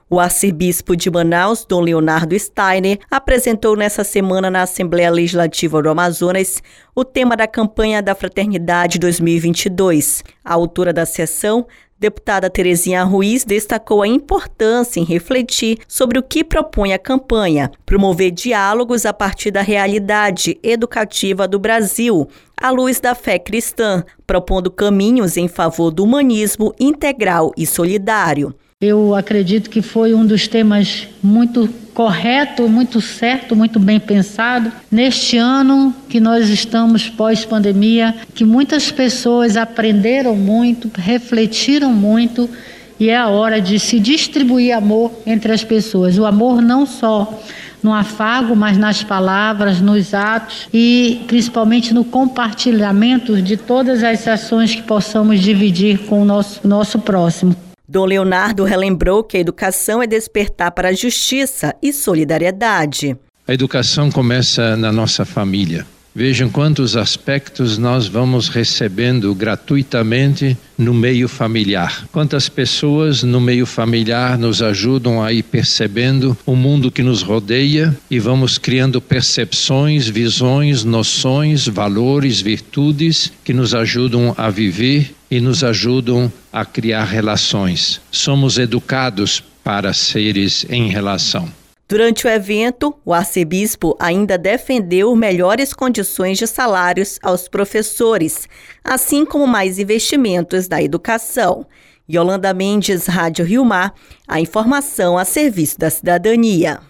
O arcebispo de Manaus, Dom Leonardo Steiner, apresentou nesta semana na Assembleia Legislativa do Amazonas o tema da campanha da Fraternidade 2022. A autora da sessão, deputada Terezinha Ruiz, destacou a importância em refletir sobre o que propõe a campanha, promover diálogos a partir da realidade educativa do Brasil, à luz da fé cristã, propondo caminhos em favor do humanismo integral e solidário. Eu acredito que foi um dos temas muito correto, muito certo, muito bem pensado. Neste ano que nós estamos pós-pandemia, que muitas pessoas aprenderam muito, refletiram muito, e é a hora de se distribuir amor entre as pessoas. O amor não só no afago, mas nas palavras, nos atos e principalmente no compartilhamento de todas as ações que possamos dividir com o nosso próximo. Dom Leonardo relembrou que a educação é despertar para a justiça e solidariedade. A educação começa na nossa família. Vejam quantos aspectos nós vamos recebendo gratuitamente no meio familiar. Quantas pessoas no meio familiar nos ajudam a ir percebendo o mundo que nos rodeia e vamos criando percepções, visões, noções, valores, virtudes que nos ajudam a viver e nos ajudam a criar relações. Somos educados para seres em relação. Durante o evento, o arcebispo ainda defendeu melhores condições de salários aos professores, assim como mais investimentos na educação. Yolanda Mendes, Rádio Rio Mar, a informação a serviço da cidadania.